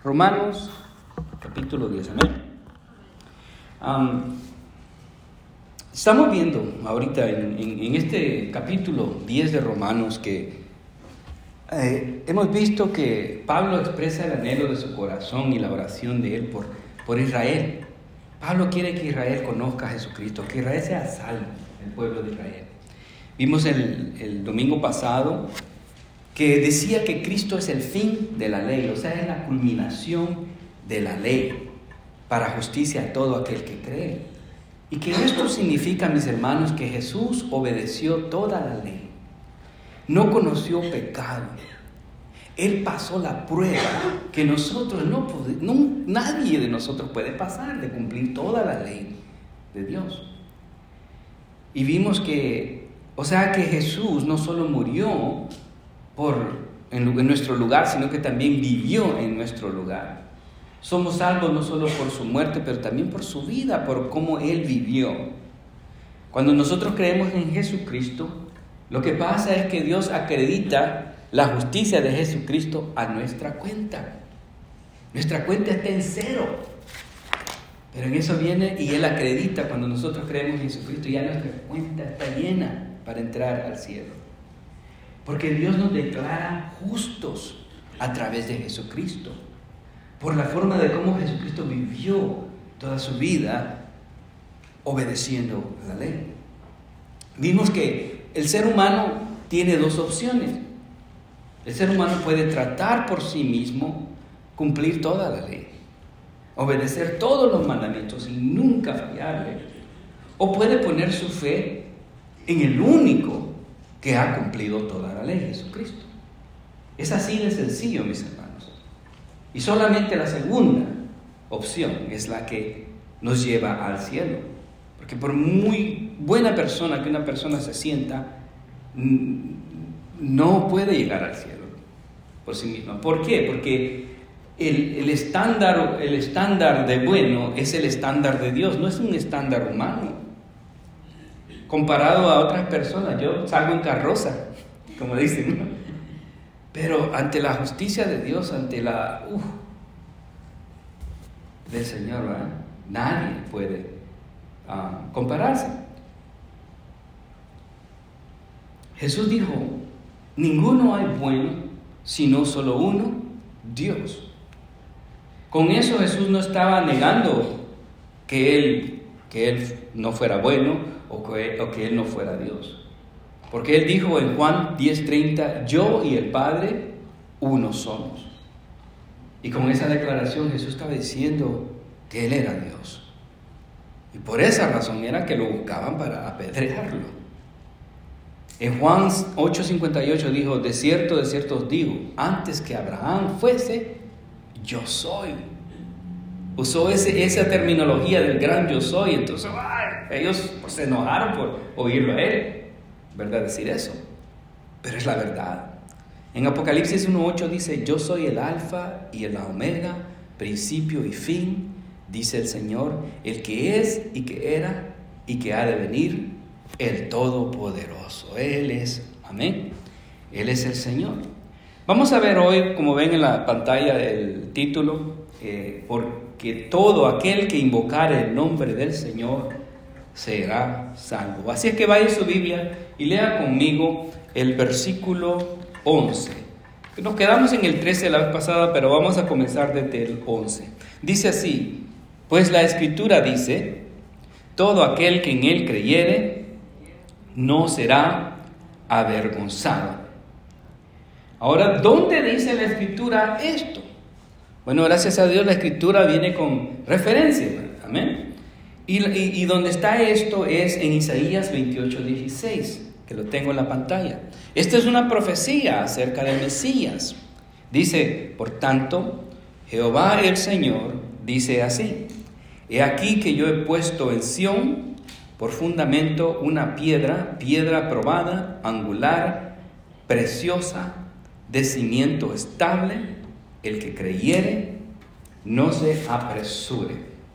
Romanos, capítulo 10, amén. Estamos viendo ahorita en este capítulo 10 de Romanos que hemos visto que Pablo expresa el anhelo de su corazón y la oración de él por Israel. Pablo quiere que Israel conozca a Jesucristo, que Israel sea salvo, el pueblo de Israel. Vimos el domingo pasado que decía que Cristo es el fin de la ley, o sea, es la culminación de la ley para justicia a todo aquel que cree. Y que esto significa, mis hermanos, que Jesús obedeció toda la ley, no conoció pecado. Él pasó la prueba que nosotros nadie de nosotros puede pasar, de cumplir toda la ley de Dios. Y vimos que Jesús no solo murió en nuestro lugar, sino que también vivió en nuestro lugar. Somos salvos no solo por su muerte, pero también por su vida, por cómo Él vivió. Cuando nosotros creemos en Jesucristo, lo que pasa es que Dios acredita la justicia de Jesucristo a nuestra cuenta. Nuestra cuenta está en cero. Pero en eso viene y Él acredita cuando nosotros creemos en Jesucristo, ya nuestra cuenta está llena para entrar al cielo. Porque Dios nos declara justos a través de Jesucristo, por la forma de cómo Jesucristo vivió toda su vida obedeciendo la ley. Vimos que el ser humano tiene dos opciones. El ser humano puede tratar por sí mismo cumplir toda la ley, obedecer todos los mandamientos y nunca fallarle. O puede poner su fe en el único que ha cumplido toda la ley, Jesucristo. Es así de sencillo, mis hermanos. Y solamente la segunda opción es la que nos lleva al cielo. Porque por muy buena persona que una persona se sienta, no puede llegar al cielo por sí misma. ¿Por qué? Porque el estándar de bueno es el estándar de Dios, no es un estándar humano. Comparado a otras personas, yo salgo en carroza, como dicen, ¿no? Pero ante la justicia de Dios, ante la del Señor, ¿verdad? Nadie puede compararse. Jesús dijo: ninguno hay bueno, sino solo uno, Dios. Con eso Jesús no estaba negando que él no fuera bueno o que Él no fuera Dios. Porque Él dijo en Juan 10:30, yo y el Padre uno somos. Y con esa declaración Jesús estaba diciendo que Él era Dios. Y por esa razón era que lo buscaban para apedrearlo. En Juan 8:58 dijo: de cierto os digo, antes que Abraham fuese, yo soy. Usó esa terminología del gran yo soy. Entonces ellos se enojaron por oírlo a él, ¿verdad? Decir eso. Pero es la verdad. En Apocalipsis 1:8 dice: yo soy el alfa y el omega, principio y fin, dice el Señor, el que es y que era y que ha de venir, el Todopoderoso. Él es, amén. Él es el Señor. Vamos a ver hoy, como ven en la pantalla, el título, porque todo aquel que invocare el nombre del Señor será salvo. Así es que vaya a su Biblia y lea conmigo el versículo 11. Nos quedamos en el 13 la vez pasada, pero vamos a comenzar desde el 11. Dice así: pues la Escritura dice, todo aquel que en Él creyere no será avergonzado. Ahora, ¿dónde dice la Escritura esto? Bueno, gracias a Dios la Escritura viene con referencias, amén. Y donde está esto es en Isaías 28:16, que lo tengo en la pantalla. Esta es una profecía acerca del Mesías. Dice: por tanto, Jehová el Señor dice así: he aquí que yo he puesto en Sión por fundamento una piedra probada, angular, preciosa, de cimiento estable. El que creyere, no se apresure.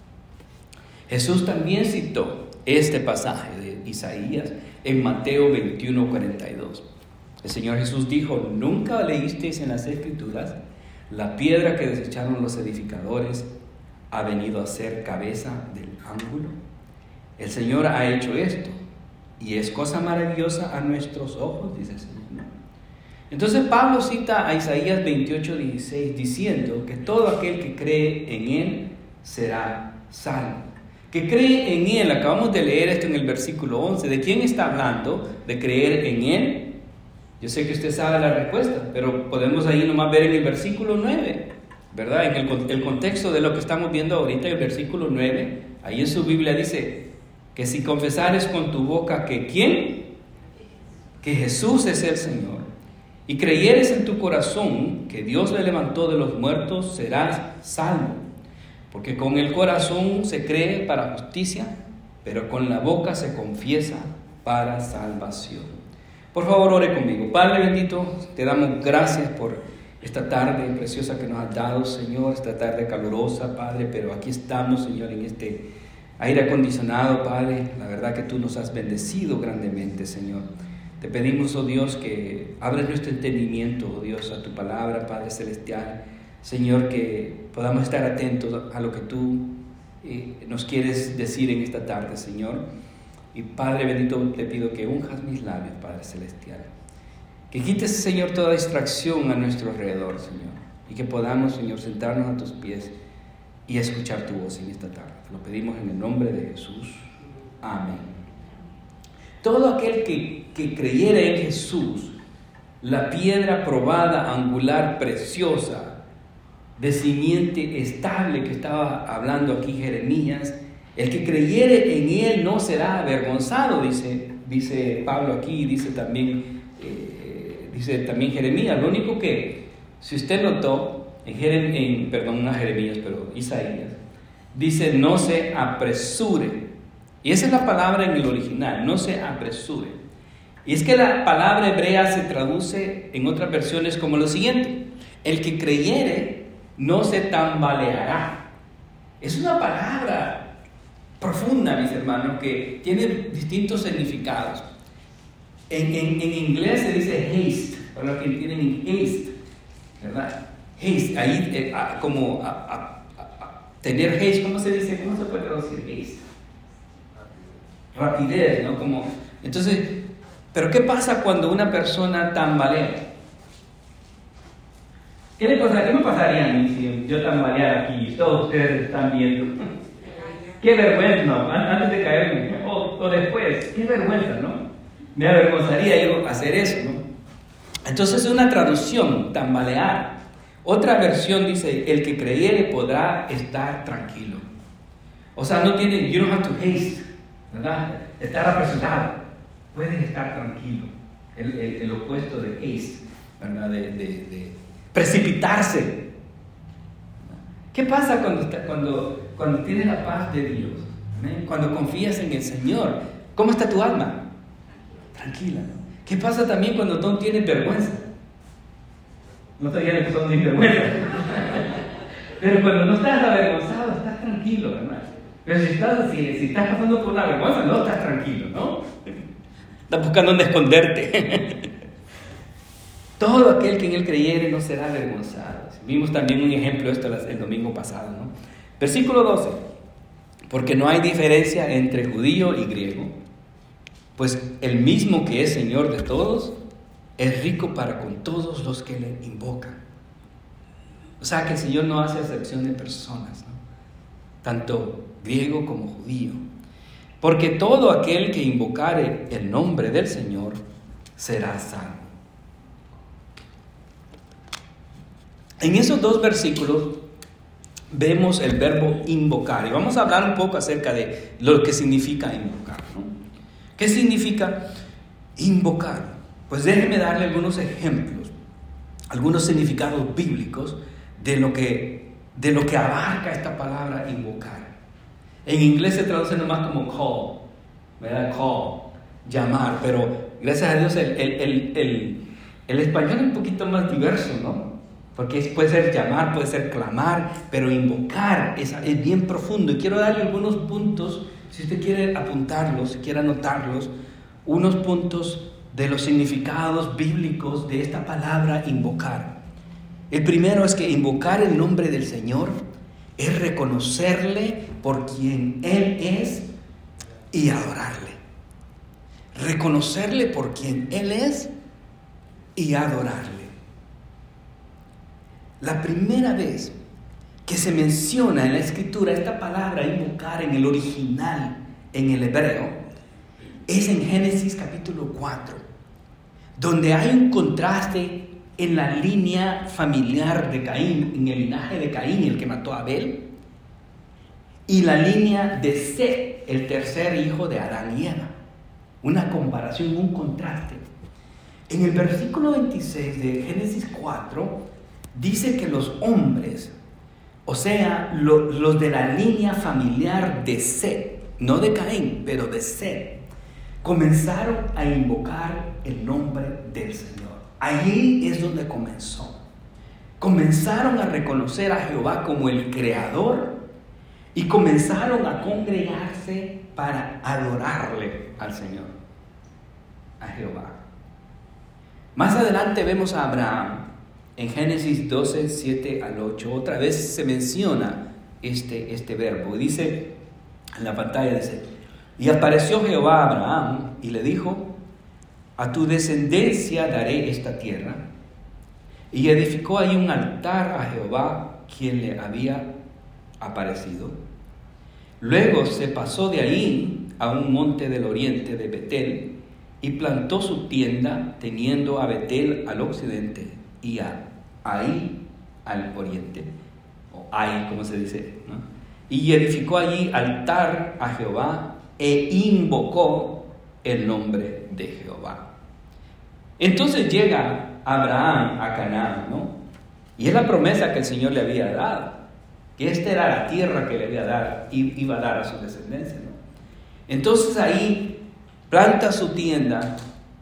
Jesús también citó este pasaje de Isaías en Mateo 21:42. El Señor Jesús dijo: ¿nunca leísteis en las Escrituras la piedra que desecharon los edificadores ha venido a ser cabeza del ángulo. El Señor ha hecho esto y es cosa maravillosa a nuestros ojos, dice el Señor. Entonces Pablo cita a Isaías 28:16 diciendo que todo aquel que cree en Él será salvo. Que cree en Él, acabamos de leer esto en el versículo 11. ¿De quién está hablando? ¿De creer en Él? Yo sé que usted sabe la respuesta, pero podemos ahí nomás ver en el versículo 9, ¿verdad? En el contexto de lo que estamos viendo ahorita, el versículo 9, ahí en su Biblia dice que si confesares con tu boca que ¿quién? Que Jesús es el Señor, y creyeres en tu corazón que Dios le levantó de los muertos, serás salvo. Porque con el corazón se cree para justicia, pero con la boca se confiesa para salvación. Por favor, ore conmigo. Padre bendito, te damos gracias por esta tarde preciosa que nos has dado, Señor, esta tarde calurosa, Padre, pero aquí estamos, Señor, en este aire acondicionado, Padre. La verdad que tú nos has bendecido grandemente, Señor. Te pedimos, oh Dios, que abres nuestro entendimiento, oh Dios, a tu palabra, Padre Celestial. Señor, que podamos estar atentos a lo que tú nos quieres decir en esta tarde, Señor. Y Padre bendito, te pido que unjas mis labios, Padre Celestial. Que quites, Señor, toda distracción a nuestro alrededor, Señor. Y que podamos, Señor, sentarnos a tus pies y escuchar tu voz en esta tarde. Te lo pedimos en el nombre de Jesús. Amén. Todo aquel que creyera en Jesús, la piedra probada, angular, preciosa, de simiente estable que estaba hablando aquí Jeremías, el que creyere en Él no será avergonzado, dice Pablo aquí, dice también Jeremías. Lo único que, si usted notó, no Jeremías, pero Isaías, dice no se apresure. Y esa es la palabra en el original, no se apresure. Y es que la palabra hebrea se traduce en otras versiones como lo siguiente: el que creyere no se tambaleará. Es una palabra profunda, mis hermanos, que tiene distintos significados. En inglés se dice haste, para los que entienden haste, ¿verdad? Haste, ahí tener haste, ¿cómo se dice? ¿Cómo se puede traducir haste? Rapidez, ¿no? Entonces, pero ¿qué pasa cuando una persona tambalea? ¿Qué me pasaría a mí si yo tambaleara aquí y todos ustedes están viendo? Qué vergüenza, ¿no? Antes de caerme, o después, qué vergüenza, ¿no? Me avergonzaría yo hacer eso, ¿no? Entonces es una traducción, tambalear. Otra versión dice, el que creyere podrá estar tranquilo. O sea, no tiene, you don't have to haste, ¿verdad? Estar apresurado. Puedes estar tranquilo. El opuesto de haste, ¿verdad? De precipitarse. ¿Qué pasa cuando tienes la paz de Dios? ¿Eh? Cuando confías en el Señor. ¿Cómo está tu alma? Tranquila, ¿no? ¿Qué pasa también cuando no tienes vergüenza? No te digan que son sin vergüenza. Pero cuando no estás avergonzado, estás tranquilo, hermano. Pero si estás pasando por una vergüenza, no estás tranquilo, ¿no? Estás buscando dónde esconderte. Todo aquel que en él creyere no será avergonzado. Vimos también un ejemplo de esto el domingo pasado, ¿no? Versículo 12. Porque no hay diferencia entre judío y griego, pues el mismo que es Señor de todos, es rico para con todos los que le invocan. O sea que el Señor no hace excepción de personas, ¿no? Tanto griego como judío. Porque todo aquel que invocare el nombre del Señor será salvo. En esos dos versículos vemos el verbo invocar. Y vamos a hablar un poco acerca de lo que significa invocar, ¿no? ¿Qué significa invocar? Pues déjenme darle algunos ejemplos, algunos significados bíblicos de lo que abarca esta palabra invocar. En inglés se traduce nomás como call, ¿verdad? Call, llamar, pero gracias a Dios el español es un poquito más diverso, ¿no? Porque puede ser llamar, puede ser clamar, pero invocar es bien profundo. Y quiero darle algunos puntos, si usted quiere apuntarlos, si quiere anotarlos, unos puntos de los significados bíblicos de esta palabra invocar. El primero es que invocar el nombre del Señor es reconocerle por quien Él es y adorarle. Reconocerle por quien Él es y adorarle. La primera vez que se menciona en la Escritura esta palabra invocar en el original, en el hebreo, es en Génesis capítulo 4, donde hay un contraste en la línea familiar de Caín, en el linaje de Caín, el que mató a Abel, y la línea de Set, el tercer hijo de Adán y Eva. Una comparación, un contraste. En el versículo 26 de Génesis 4, dice que los hombres, o sea, los de la línea familiar de Set, no de Caín, pero de Set, comenzaron a invocar el nombre del Señor. Allí es donde comenzó. Comenzaron a reconocer a Jehová como el Creador y comenzaron a congregarse para adorarle al Señor, a Jehová. Más adelante vemos a Abraham en Génesis 12, 7 al 8. Otra vez se menciona este verbo. Dice en la pantalla, dice: y apareció Jehová a Abraham y le dijo: a tu descendencia daré esta tierra. Y edificó ahí un altar a Jehová, quien le había aparecido. Luego se pasó de ahí a un monte del oriente de Betel y plantó su tienda, teniendo a Betel al occidente y a Ahí al oriente, o Ahí, como se dice, ¿no? Y edificó allí altar a Jehová e invocó el nombre de Jehová. Entonces llega Abraham a Canaán, ¿no? Y es la promesa que el Señor le había dado, que esta era la tierra que le había dado, iba a dar a su descendencia, ¿no? Entonces ahí planta su tienda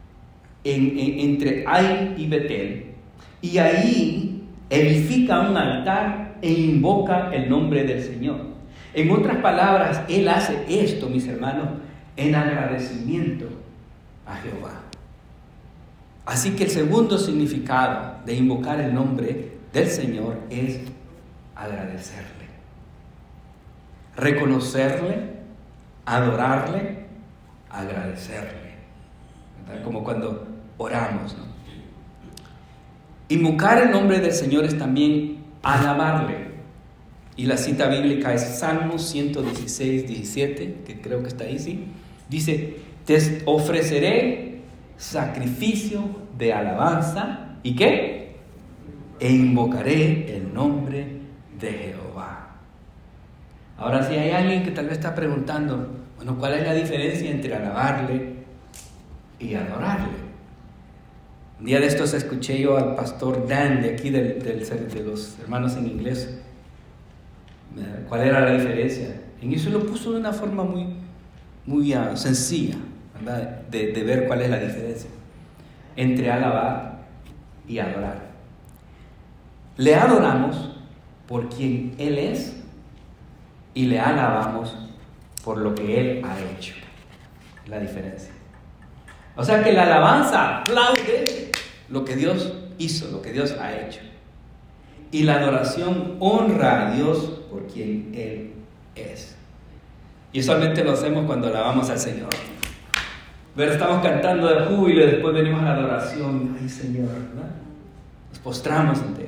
entre Ai y Betel, y ahí edifica un altar e invoca el nombre del Señor. En otras palabras, él hace esto, mis hermanos, en agradecimiento a Jehová. Así que el segundo significado de invocar el nombre del Señor es agradecerle, reconocerle, adorarle, agradecerle, ¿verdad? Como cuando oramos, ¿no? Invocar el nombre del Señor es también alabarle. Y la cita bíblica es Salmos 116, 17, que creo que está ahí, ¿sí? Dice: te ofreceré sacrificio de alabanza, ¿y qué? E invocaré el nombre de Jehová. Ahora, si hay alguien que tal vez está preguntando, bueno, ¿cuál es la diferencia entre alabarle y adorarle? Un día de estos escuché yo al pastor Dan de aquí de los hermanos en inglés. ¿Cuál era la diferencia? En eso lo puso de una forma muy sencilla, ¿verdad? De ver cuál es la diferencia entre alabar y adorar. Le adoramos por quien Él es y le alabamos por lo que Él ha hecho. La diferencia. O sea que la alabanza aplaude lo que Dios hizo, lo que Dios ha hecho. Y la adoración honra a Dios por quien Él es. Y usualmente lo hacemos cuando alabamos al Señor. Pero estamos cantando de júbilo y después venimos a la adoración. Ay, Señor, ¿verdad? Nos postramos ante Él.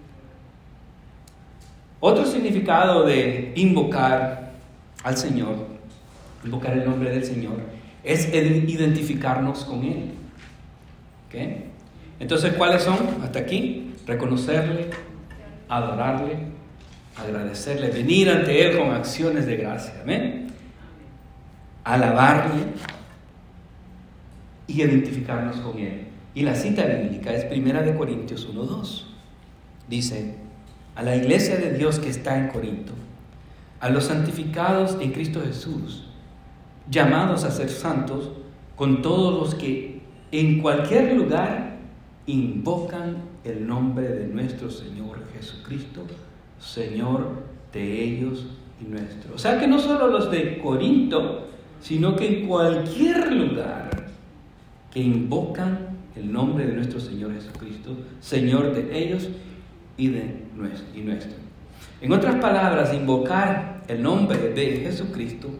Otro significado de invocar al Señor, invocar el nombre del Señor, es identificarnos con Él. ¿Okay? Entonces, ¿cuáles son? Hasta aquí: reconocerle, adorarle, agradecerle, venir ante Él con acciones de gracia. ¿Amén? Alabarle y identificarnos con Él. Y la cita bíblica es 1 Corintios 1:2. Dice: a la iglesia de Dios que está en Corinto, a los santificados en Cristo Jesús, llamados a ser santos, con todos los que en cualquier lugar invocan el nombre de nuestro Señor Jesucristo, Señor de ellos y nuestro. O sea que no solo los de Corinto, sino que en cualquier lugar que invocan el nombre de nuestro Señor Jesucristo, Señor de ellos y nuestro. En otras palabras, invocar el nombre de Jesucristo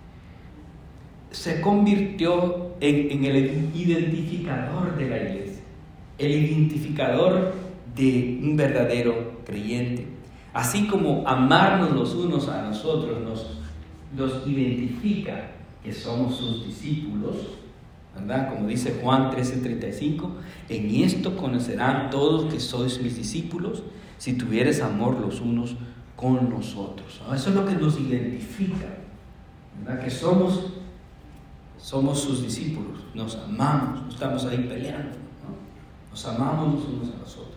se convirtió en el identificador de la iglesia, el identificador de un verdadero creyente. Así como amarnos los unos a nosotros nos identifica que somos sus discípulos, ¿verdad? Como dice Juan 13:35, en esto conocerán todos que sois mis discípulos, si tuvieres amor los unos con nosotros. Eso es lo que nos identifica, ¿verdad? Que somos sus discípulos, nos amamos, no estamos ahí peleando, ¿no? Nos amamos los unos a nosotros.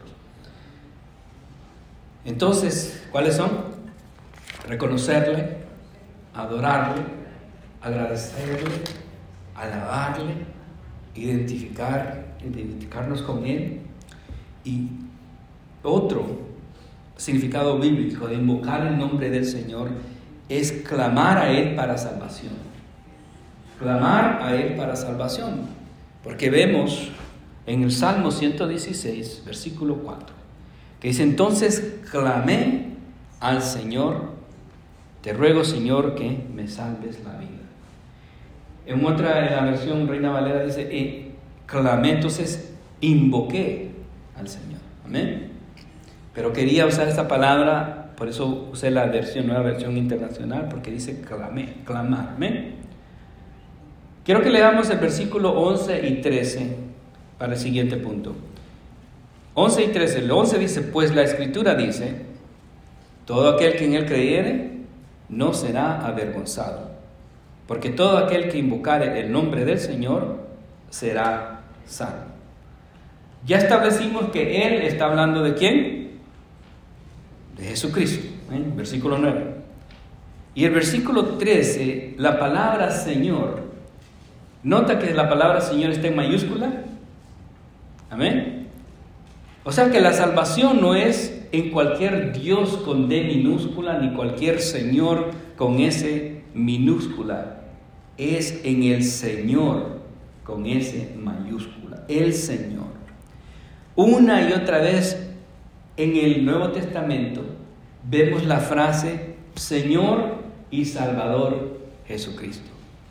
Entonces, ¿cuáles son? Reconocerle, adorarle, agradecerle, alabarle, identificarnos con Él. Y otro significado bíblico de invocar el nombre del Señor es clamar a Él para salvación. Clamar a Él para salvación. Porque vemos en el Salmo 116, versículo 4, que dice: entonces clamé al Señor, te ruego, Señor, que me salves la vida. En otra, en la versión Reina Valera dice, clamé, entonces invoqué al Señor. Amén. Pero quería usar esta palabra, por eso usé la nueva versión internacional, porque dice clamar. Amén. Quiero que leamos el versículo 11 y 13 para el siguiente punto. 11 y 13. El 11 dice: pues la Escritura dice, todo aquel que en Él creyere no será avergonzado, porque todo aquel que invocare el nombre del Señor será salvo. Ya establecimos que Él está hablando ¿de quién? De Jesucristo, versículo 9. Y el versículo 13, la palabra Señor, nota que la palabra Señor está en mayúscula. Amén. O sea que la salvación no es en cualquier Dios con D minúscula, ni cualquier Señor con S minúscula. Es en el Señor con S mayúscula, el Señor. Una y otra vez en el Nuevo Testamento vemos la frase Señor y Salvador Jesucristo.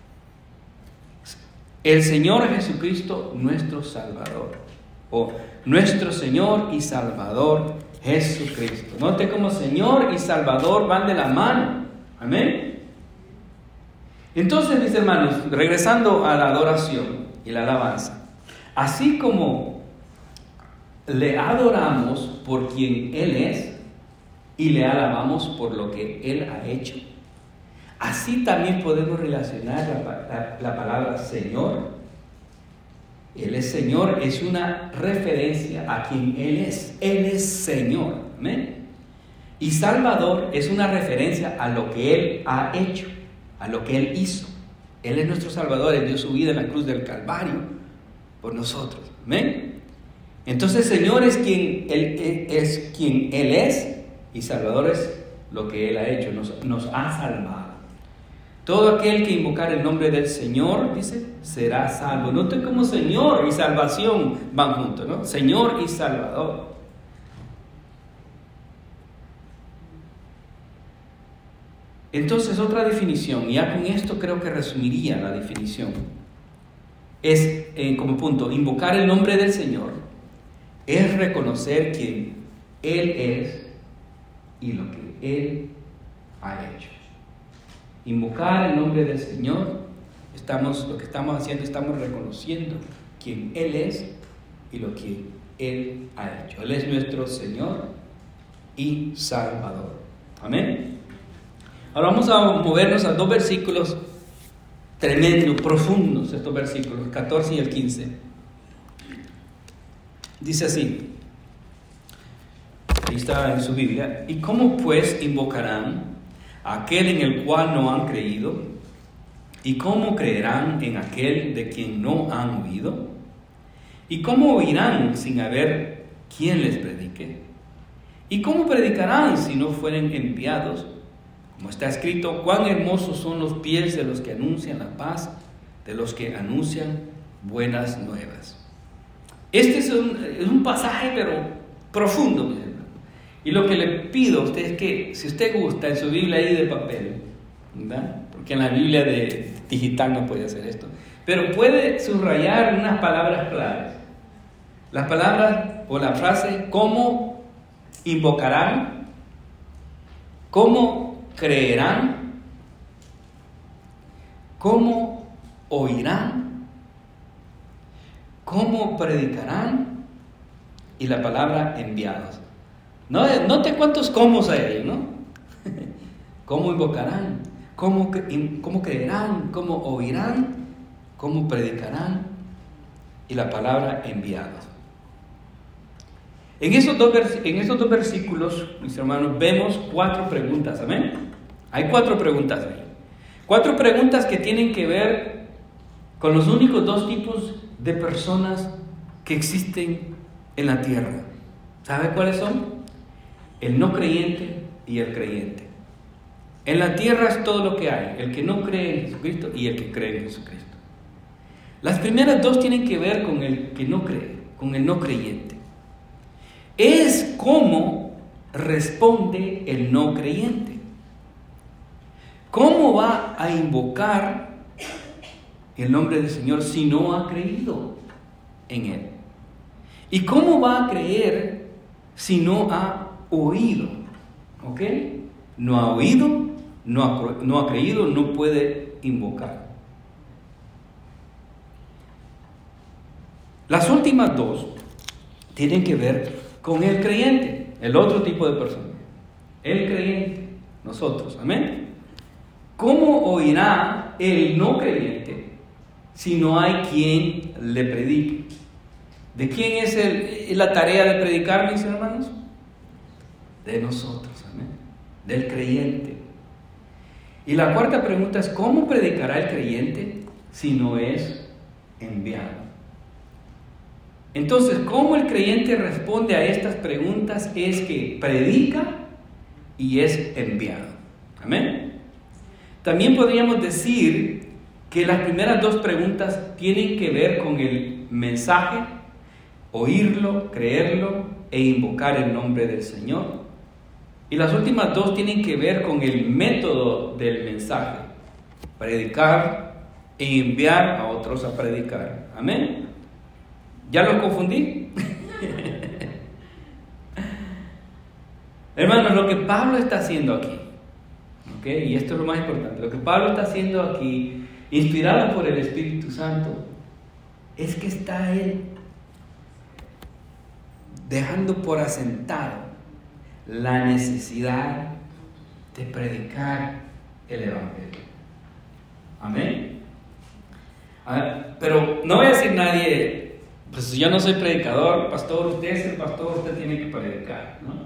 El Señor Jesucristo, nuestro Salvador, o nuestro Señor y Salvador Jesucristo. Note cómo Señor y Salvador van de la mano. Amén. Entonces, mis hermanos, regresando a la adoración y la alabanza, así como le adoramos por quien Él es y le alabamos por lo que Él ha hecho, así también podemos relacionar la palabra Señor. Él es Señor, es una referencia a quien Él es. Él es Señor. Amén. Y Salvador es una referencia a lo que Él ha hecho, a lo que Él hizo. Él es nuestro Salvador, Él dio su vida en la cruz del Calvario por nosotros. Amén. Entonces Señor es quien Él es, y Salvador es lo que Él ha hecho, nos ha salvado. Todo aquel que invocar el nombre del Señor, dice, será salvo. Noten cómo Señor y salvación van juntos, ¿no? Señor y Salvador. Entonces, otra definición, y ya con esto creo que resumiría la definición, es, como punto, invocar el nombre del Señor es reconocer quién Él es y lo que Él ha hecho. Invocar el nombre del Señor, lo que estamos haciendo, estamos reconociendo quién Él es y lo que Él ha hecho. Él es nuestro Señor y Salvador. Amén. Ahora vamos a movernos a dos versículos tremendos, profundos, estos versículos, 14 y el 15. Dice así, ahí está en su Biblia: ¿y cómo pues invocarán a aquel en el cual no han creído? ¿Y cómo creerán en aquel de quien no han oído? ¿Y cómo oirán sin haber quien les predique? ¿Y cómo predicarán si no fueren enviados? Como está escrito, cuán hermosos son los pies de los que anuncian la paz, de los que anuncian buenas nuevas. Este es un pasaje pero profundo, mi hermano. Y lo que le pido a usted es que, si usted gusta, en su Biblia ahí de papel, ¿verdad? Porque en la Biblia de digital no puede hacer esto, pero puede subrayar unas palabras claves. Las palabras o la frase: ¿cómo invocarán? ¿Cómo creerán? ¿Cómo oirán? ¿Cómo predicarán? Y la palabra enviados. Note cuántos cómo hay ahí, ¿no? ¿Cómo invocarán? ¿Cómo creerán? ¿Cómo oirán? ¿Cómo predicarán? Y la palabra enviados. En esos dos versículos, mis hermanos, vemos 4 preguntas, ¿amén? Hay 4 preguntas ahí. 4 preguntas que tienen que ver con los únicos 2 tipos de personas que existen en la tierra. ¿Sabe cuáles son? El no creyente y el creyente. En la tierra es todo lo que hay: el que no cree en Jesucristo y el que cree en Jesucristo. Las primeras 2 tienen que ver con el que no cree, con el no creyente. Es cómo responde el no creyente. ¿Cómo va a invocar el nombre del Señor si no ha creído en Él? ¿Y cómo va a creer si no ha oído? ¿Ok? No ha oído, no ha creído, no puede invocar. Las últimas 2 tienen que ver con el creyente, el otro tipo de persona. El creyente, nosotros, amén. ¿Cómo oirá el no creyente si no hay quien le predique? ¿De quién es la tarea de predicar, mis hermanos? De nosotros, amén. Del creyente. Y la 4ª pregunta es: ¿cómo predicará el creyente si no es enviado? Entonces, ¿cómo el creyente responde a estas preguntas? Es que predica y es enviado. Amén. También podríamos decir que las primeras 2 preguntas tienen que ver con el mensaje: oírlo, creerlo e invocar el nombre del Señor. Y las últimas 2 tienen que ver con el método del mensaje: predicar e enviar a otros a predicar. Amén. ¿Ya lo confundí? Hermanos, lo que Pablo está haciendo aquí, ¿okay? Y esto es lo más importante, lo que Pablo está haciendo aquí, inspirado por el Espíritu Santo, es que está él dejando por asentado la necesidad de predicar el Evangelio. Amén. Pero no voy a decir nadie: pues yo no soy predicador, pastor, usted es el pastor, usted tiene que predicar, ¿no?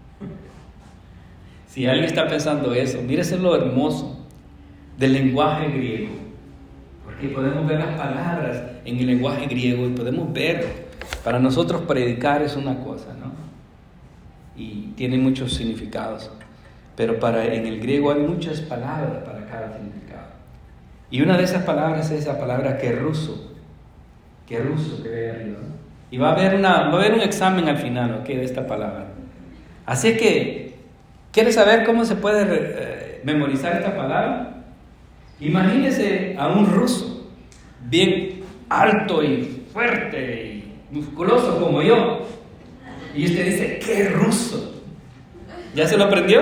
Si alguien está pensando eso, mírese lo hermoso del lenguaje griego, porque podemos ver las palabras en el lenguaje griego y podemos ver, para nosotros predicar es una cosa, ¿no? Y tiene muchos significados, pero en el griego hay muchas palabras para cada significado. Y una de esas palabras es esa palabra keruso, que ve arriba, ¿no? Y va a haber un examen al final, ¿ok? De esta palabra. Así que, ¿quieres saber cómo se puede memorizar esta palabra? Imagínese a un ruso, bien alto y fuerte y musculoso como yo, y usted dice: ¡qué ruso! ¿Ya se lo aprendió?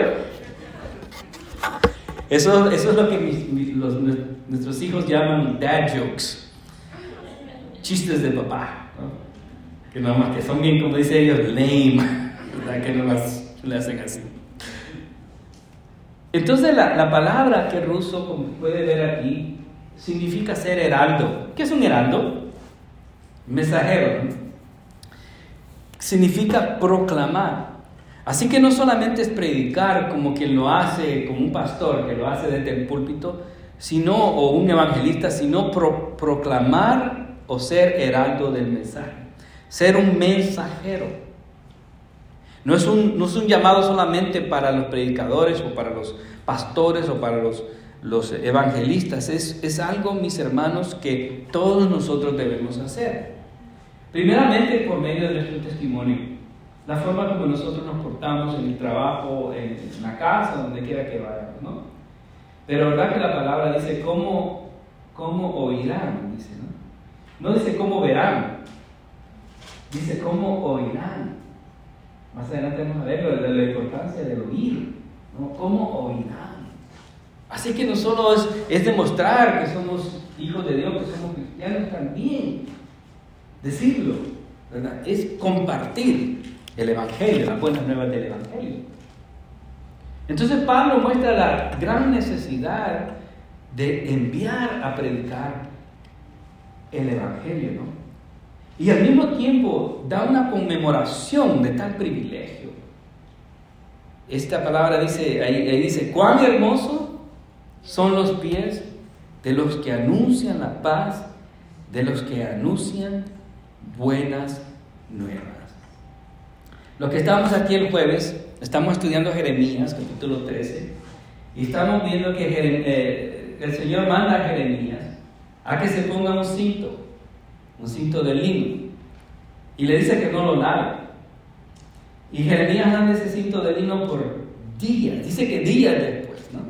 Eso es lo que nuestros hijos llaman dad jokes. Chistes de papá, ¿no? Que nada más que son bien, como dicen ellos, lame, ¿verdad? Que no le hacen así. Entonces la palabra que ruso, como puede ver aquí, significa ser heraldo. ¿Qué es un heraldo? Mensajero, ¿no? Significa proclamar. Así que no solamente es predicar como quien lo hace, como un pastor que lo hace desde el púlpito, o un evangelista, sino proclamar o ser heraldo del mensaje, ser un mensajero. No es un llamado solamente para los predicadores o para los pastores o para los evangelistas. Es algo, mis hermanos, que todos nosotros debemos hacer. Primeramente por medio de nuestro testimonio. la forma como nosotros nos portamos en el trabajo, en la casa, donde quiera que vayamos, ¿no? Pero verdad que la palabra dice cómo oirán, dice, ¿no? No dice cómo verán, dice cómo oirán. Más adelante vamos a ver la importancia del oír, ¿no? Cómo oirán. Así que no solo es demostrar que somos hijos de Dios, que somos cristianos, también decirlo, ¿verdad? Es compartir el Evangelio, las buenas nuevas del Evangelio. Entonces Pablo muestra la gran necesidad de enviar a predicar el Evangelio, ¿no? Y al mismo tiempo da una conmemoración de tal privilegio. Esta palabra dice, ahí dice, cuán hermoso son los pies de los que anuncian la paz, de los que anuncian buenas nuevas. Los que estábamos aquí el jueves, estamos estudiando Jeremías, capítulo 13, y estamos viendo que el Señor manda a Jeremías a que se ponga un cinto de lino, y le dice que no lo lave. Y Jeremías anda ese cinto de lino por días, dice que días después, ¿no?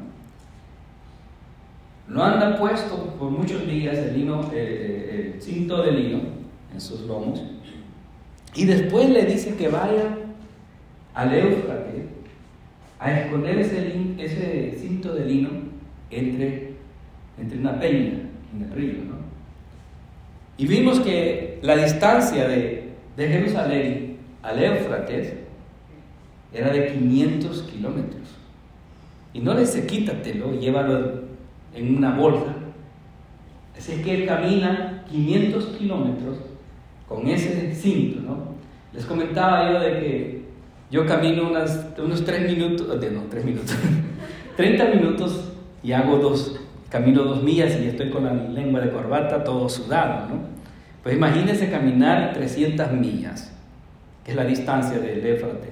Lo anda puesto por muchos días el cinto de lino en sus lomos, y después le dice que vaya al Éufrates a esconder ese cinto de lino entre una peña en el río, ¿no? Y vimos que la distancia de Jerusalén al Éufrates era de 500 kilómetros. Y no le dice quítatelo, llévalo en una bolsa. Así es que él camina 500 kilómetros con ese cinto, ¿no? Les comentaba yo de que yo camino unos 3 minutos, no, 3 minutos, 30 minutos y camino 2 millas y estoy con la lengua de corbata todo sudado, ¿no? Pues imagínense caminar 300 millas, que es la distancia del Éufrates.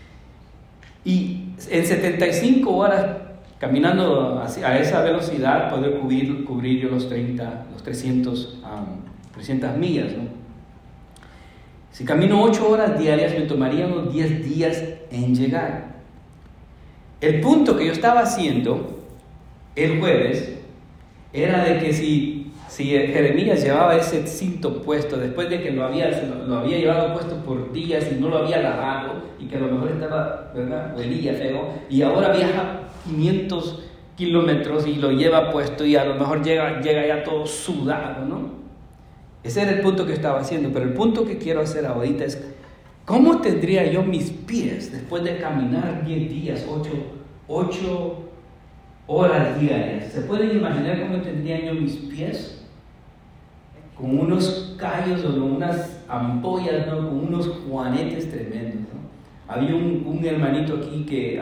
Y en 75 horas caminando a esa velocidad, poder cubrir yo los 300 millas, ¿no? Si camino 8 horas diarias, me tomaría unos 10 días en llegar. El punto que yo estaba haciendo el jueves era de que si Jeremías llevaba ese cinto puesto, después de que lo había llevado puesto por días y no lo había lavado, y que a lo mejor estaba, ¿verdad?, huelía feo, y ahora viaja 500 kilómetros y lo lleva puesto y a lo mejor llega ya todo sudado, ¿no? Ese era el punto que estaba haciendo, pero el punto que quiero hacer ahorita es ¿cómo tendría yo mis pies después de caminar 10 días, 8 horas diarias? ¿Se pueden imaginar cómo tendría yo mis pies? Con unos callos o con unas ampollas, ¿no? Con unos juanetes tremendos, ¿no? Había un hermanito aquí que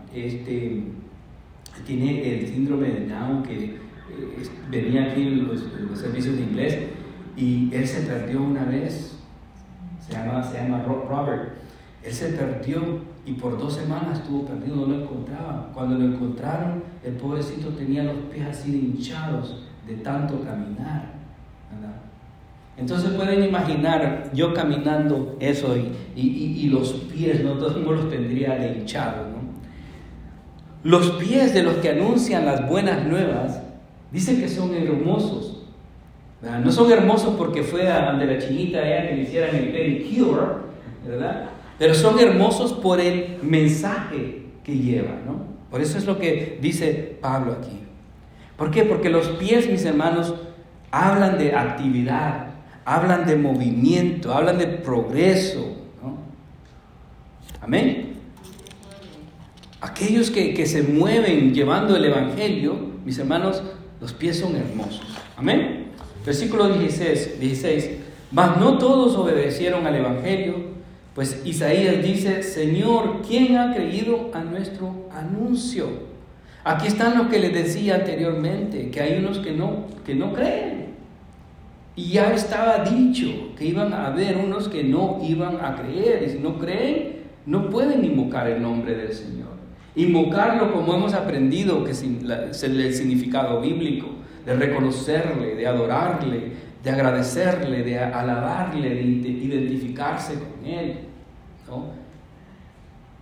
tiene el síndrome de Down, que venía aquí en los servicios de inglés, y él se perdió una vez. Se llama Robert. Él se perdió y por 2 semanas estuvo perdido, no lo encontraban. Cuando lo encontraron, el pobrecito tenía los pies así de hinchados de tanto caminar, ¿verdad? Entonces pueden imaginar yo caminando eso y los pies, ¿no? Todos los tendría de hinchados, ¿no? Los pies de los que anuncian las buenas nuevas dicen que son hermosos, ¿verdad? No son hermosos porque fue ante la chinita allá que le hicieran el pedicure, ¿verdad? Pero son hermosos por el mensaje que lleva, ¿no? Por eso es lo que dice Pablo aquí. ¿Por qué? Porque los pies, mis hermanos, hablan de actividad, hablan de movimiento, hablan de progreso, ¿no? Amén. Aquellos que se mueven llevando el Evangelio, mis hermanos, los pies son hermosos. Amén. Versículo 16. Mas no todos obedecieron al Evangelio, pues Isaías dice: Señor, ¿quién ha creído a nuestro anuncio? Aquí están lo que les decía anteriormente, que hay unos que no creen. Y ya estaba dicho que iban a haber unos que no iban a creer. Y si no creen, no pueden invocar el nombre del Señor. Invocarlo, como hemos aprendido, que es el significado bíblico, de reconocerle, de adorarle, de agradecerle, de alabarle, de identificarse con Él, ¿no?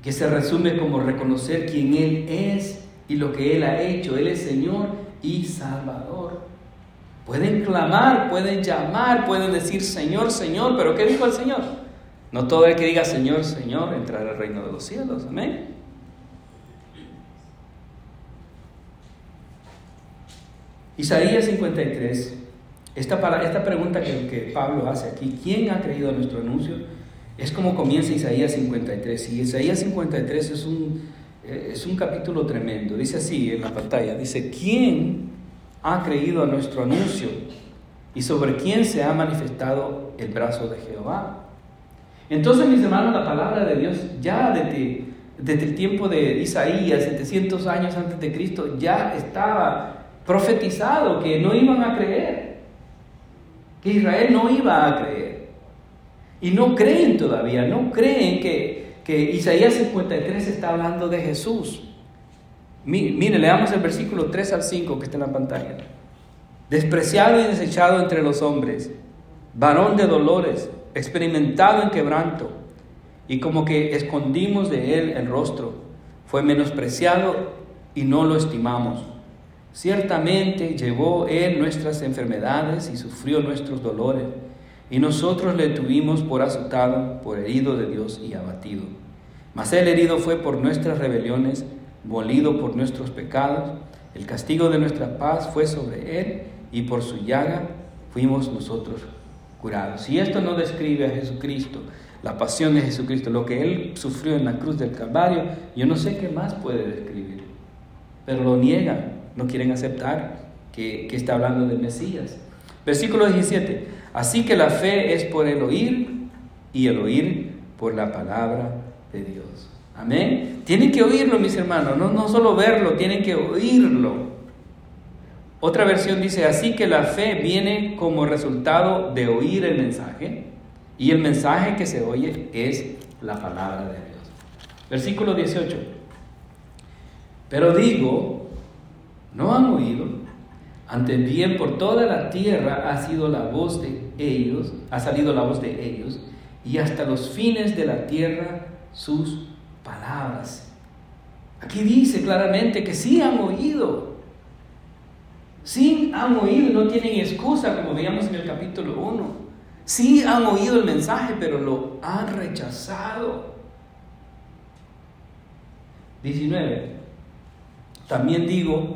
que se resume como reconocer quién Él es y lo que Él ha hecho. Él es Señor y Salvador. Pueden clamar, pueden llamar, pueden decir Señor, Señor, pero ¿qué dijo el Señor? No todo el que diga Señor, Señor entrará al reino de los cielos. Amén. Isaías 53, esta pregunta que Pablo hace aquí, ¿quién ha creído a nuestro anuncio? Es como comienza Isaías 53. Y Isaías 53 es un capítulo tremendo. Dice así en la pantalla, dice, ¿quién ha creído a nuestro anuncio? ¿Y sobre quién se ha manifestado el brazo de Jehová? Entonces, mis hermanos, la palabra de Dios ya desde el tiempo de Isaías, 700 años antes de Cristo, ya estaba profetizado que no iban a creer, que Israel no iba a creer. Y no creen todavía, no creen que Isaías 53 está hablando de Jesús. Mire, leamos el versículo 3 al 5 que está en la pantalla. Despreciado y desechado entre los hombres, varón de dolores, experimentado en quebranto, y como que escondimos de él el rostro, fue menospreciado y no lo estimamos. Ciertamente llevó él nuestras enfermedades y sufrió nuestros dolores, y nosotros le tuvimos por azotado, por herido de Dios y abatido. Mas él herido fue por nuestras rebeliones, molido por nuestros pecados. El castigo de nuestra paz fue sobre él, y por su llaga fuimos nosotros curados. Si esto no describe a Jesucristo, la pasión de Jesucristo, lo que él sufrió en la cruz del Calvario, yo no sé qué más puede describir. Pero lo niegan, no quieren aceptar que está hablando del Mesías. Versículo 17. Así que la fe es por el oír, y el oír por la palabra de Dios. Amén. Tienen que oírlo, mis hermanos, no solo verlo, tienen que oírlo. Otra versión dice, así que la fe viene como resultado de oír el mensaje, y el mensaje que se oye es la palabra de Dios. Versículo 18. Pero digo, ¿no han oído? Antes bien, por toda la tierra ha salido la voz de ellos, y hasta los fines de la tierra sus palabras. Aquí dice claramente que sí han oído. Sí han oído, no tienen excusa, como veíamos en el capítulo 1. Sí han oído el mensaje, pero lo han rechazado. 19. También digo,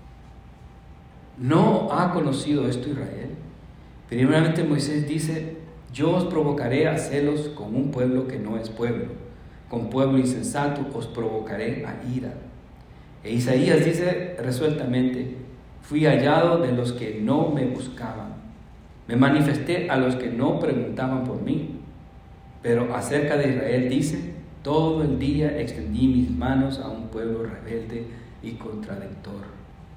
¿no ha conocido esto Israel? Primeramente Moisés dice, yo os provocaré a celos con un pueblo que no es pueblo, con pueblo insensato os provocaré a ira. E Isaías dice resueltamente, fui hallado de los que no me buscaban, me manifesté a los que no preguntaban por mí. Pero acerca de Israel dice, todo el día extendí mis manos a un pueblo rebelde y contradictor.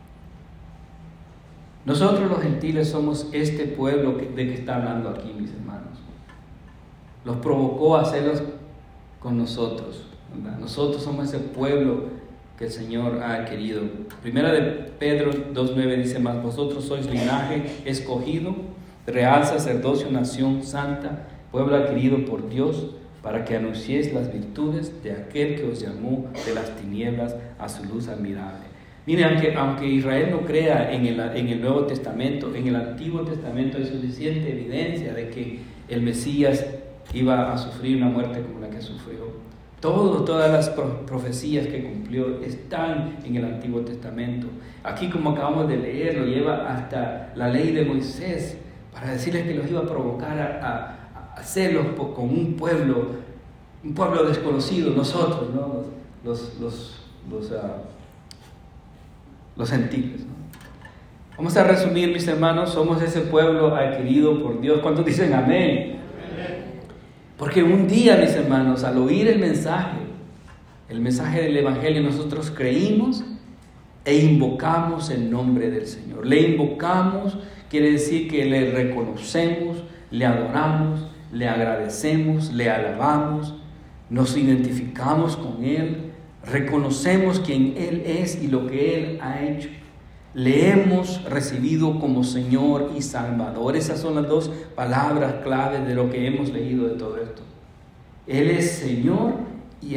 Nosotros los gentiles somos este pueblo de que está hablando aquí, mis hermanos. Los provocó a celos con nosotros, ¿verdad? Nosotros somos ese pueblo que el Señor ha querido. Primera de Pedro 2:9 dice, mas vosotros sois linaje escogido, real sacerdocio, nación santa, pueblo adquirido por Dios, para que anunciéis las virtudes de aquel que os llamó de las tinieblas a su luz admirable. Mire, aunque Israel no crea en el Nuevo Testamento, en el Antiguo Testamento hay suficiente evidencia de que el Mesías iba a sufrir una muerte como la que sufrió. Todas las profecías que cumplió están en el Antiguo Testamento. Aquí, como acabamos de leer, lo lleva hasta la ley de Moisés para decirles que los iba a provocar a celos con un pueblo desconocido, nosotros, ¿no? Los gentiles, ¿no? Vamos a resumir, mis hermanos, somos ese pueblo adquirido por Dios. ¿Cuántos dicen amén? Porque un día, mis hermanos, al oír el mensaje del Evangelio, nosotros creímos e invocamos el nombre del Señor. Le invocamos, quiere decir que le reconocemos, le adoramos, le agradecemos, le alabamos, nos identificamos con Él, reconocemos quién Él es y lo que Él ha hecho. Le hemos recibido como Señor y Salvador. Esas son las dos palabras claves de lo que hemos leído de todo esto. Él es Señor y es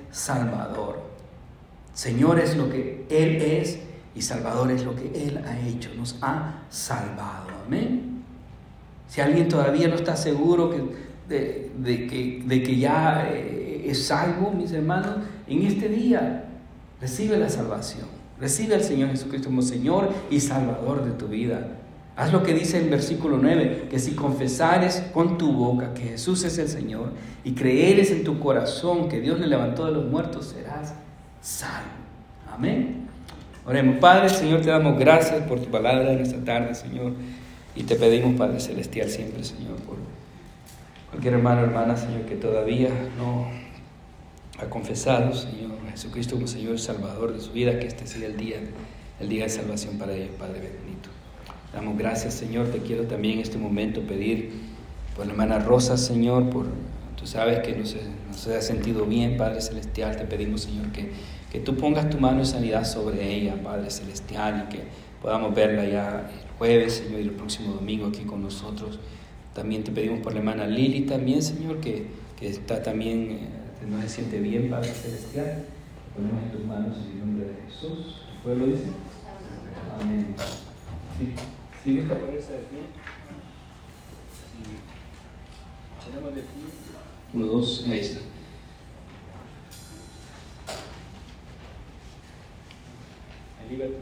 Salvador. Señor es lo que Él es y Salvador es lo que Él ha hecho, nos ha salvado. Amén. Si alguien todavía no está seguro de que ya es salvo, mis hermanos, en este día recibe la salvación. Recibe al Señor Jesucristo como Señor y Salvador de tu vida. Haz lo que dice el versículo 9, que si confesares con tu boca que Jesús es el Señor y creeres en tu corazón que Dios le levantó de los muertos, serás salvo. Amén. Oremos. Padre, Señor, te damos gracias por tu palabra en esta tarde, Señor. Y te pedimos, Padre Celestial, siempre, Señor, por cualquier hermano o hermana, Señor, que todavía no ha confesado, Señor, Jesucristo como Señor y Salvador de su vida, que este sea el día de salvación para ellos, Padre bendito. Damos gracias, Señor. Te quiero también en este momento pedir por la hermana Rosa, Señor, tú sabes que no se ha sentido bien, Padre Celestial. Te pedimos, Señor, que tú pongas tu mano de sanidad sobre ella, Padre Celestial, y que podamos verla ya el jueves, Señor, y el próximo domingo aquí con nosotros. También te pedimos por la hermana Lili también, Señor, que está también, no se siente bien, Padre Celestial. Ponemos en tus manos en el nombre de Jesús. ¿El pueblo dice? Amén. Sí. ¿Sigue esta ponerse de pie? Sí. Echamos de pie. 1, 2, ahí está. Hay libertad.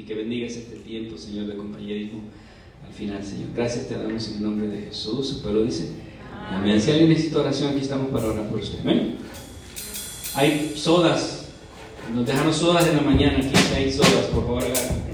y que bendigas este tiempo, Señor, de compañerismo al final, Señor. Gracias te damos en el nombre de Jesús. Su pueblo dice amén. Si alguien necesita oración, aquí estamos para orar por usted. Amén. Hay sodas, nos dejaron sodas en la mañana, aquí hay sodas, por favor, agarren.